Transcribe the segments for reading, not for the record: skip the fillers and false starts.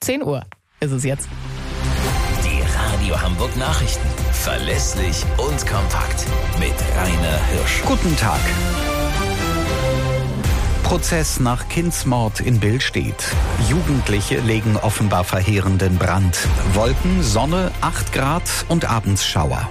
10 Uhr ist es jetzt. Die Radio Hamburg Nachrichten. Verlässlich und kompakt. Mit Rainer Hirsch. Guten Tag. Prozess nach Kindsmord in Billstedt. Jugendliche legen offenbar verheerenden Brand. Wolken, Sonne, 8 Grad und abends Schauer.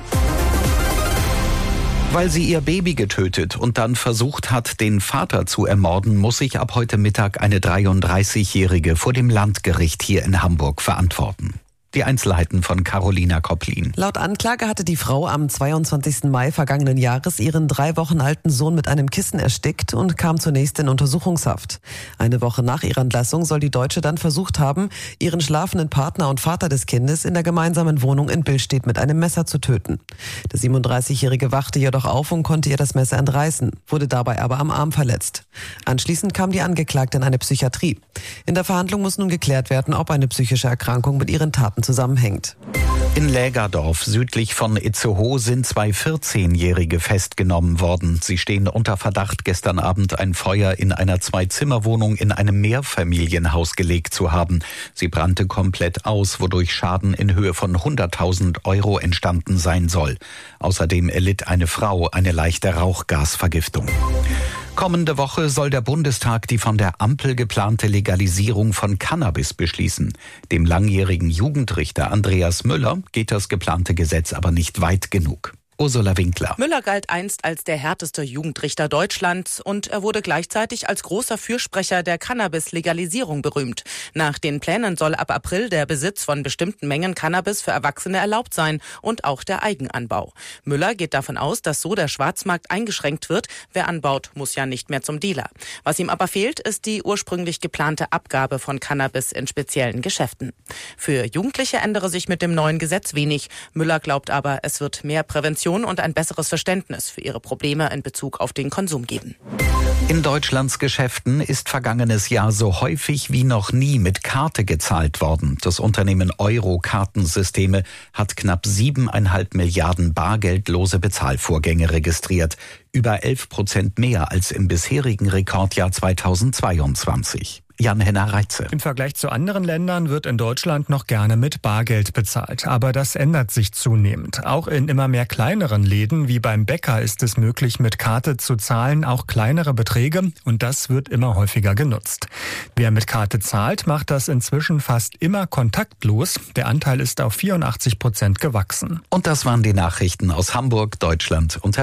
Weil sie ihr Baby getötet und dann versucht hat, den Vater zu ermorden, muss sich ab heute Mittag eine 33-Jährige vor dem Landgericht hier in Hamburg verantworten. Die Einzelheiten von Carolina Kopplin. Laut Anklage hatte die Frau am 22. Mai vergangenen Jahres ihren 3 Wochen alten Sohn mit einem Kissen erstickt und kam zunächst in Untersuchungshaft. Eine Woche nach ihrer Entlassung soll die Deutsche dann versucht haben, ihren schlafenden Partner und Vater des Kindes in der gemeinsamen Wohnung in Billstedt mit einem Messer zu töten. Der 37-Jährige wachte jedoch auf und konnte ihr das Messer entreißen, wurde dabei aber am Arm verletzt. Anschließend kam die Angeklagte in eine Psychiatrie. In der Verhandlung muss nun geklärt werden, ob eine psychische Erkrankung mit ihren Taten zusammenhängt. In Lägerdorf südlich von Itzehoe sind 2 14-Jährige festgenommen worden. Sie stehen unter Verdacht, gestern Abend ein Feuer in einer 2-Zimmer-Wohnung in einem Mehrfamilienhaus gelegt zu haben. Sie brannte komplett aus, wodurch Schaden in Höhe von 100.000 € entstanden sein soll. Außerdem erlitt eine Frau eine leichte Rauchgasvergiftung. Kommende Woche soll der Bundestag die von der Ampel geplante Legalisierung von Cannabis beschließen. Dem langjährigen Jugendrichter Andreas Müller geht das geplante Gesetz aber nicht weit genug. Ursula Winkler. Müller galt einst als der härteste Jugendrichter Deutschlands und er wurde gleichzeitig als großer Fürsprecher der Cannabis-Legalisierung berühmt. Nach den Plänen soll ab April der Besitz von bestimmten Mengen Cannabis für Erwachsene erlaubt sein und auch der Eigenanbau. Müller geht davon aus, dass so der Schwarzmarkt eingeschränkt wird. Wer anbaut, muss ja nicht mehr zum Dealer. Was ihm aber fehlt, ist die ursprünglich geplante Abgabe von Cannabis in speziellen Geschäften. Für Jugendliche ändere sich mit dem neuen Gesetz wenig. Müller glaubt aber, es wird mehr Prävention und ein besseres Verständnis für ihre Probleme in Bezug auf den Konsum geben. In Deutschlands Geschäften ist vergangenes Jahr so häufig wie noch nie mit Karte gezahlt worden. Das Unternehmen Euro-Kartensysteme hat knapp 7,5 Milliarden bargeldlose Bezahlvorgänge registriert. Über 11% mehr als im bisherigen Rekordjahr 2022. Jan-Henner Reitze. Im Vergleich zu anderen Ländern wird in Deutschland noch gerne mit Bargeld bezahlt. Aber das ändert sich zunehmend. Auch in immer mehr kleineren Läden wie beim Bäcker ist es möglich, mit Karte zu zahlen, auch kleinere Beträge. Und das wird immer häufiger genutzt. Wer mit Karte zahlt, macht das inzwischen fast immer kontaktlos. Der Anteil ist auf 84% gewachsen. Und das waren die Nachrichten aus Hamburg, Deutschland und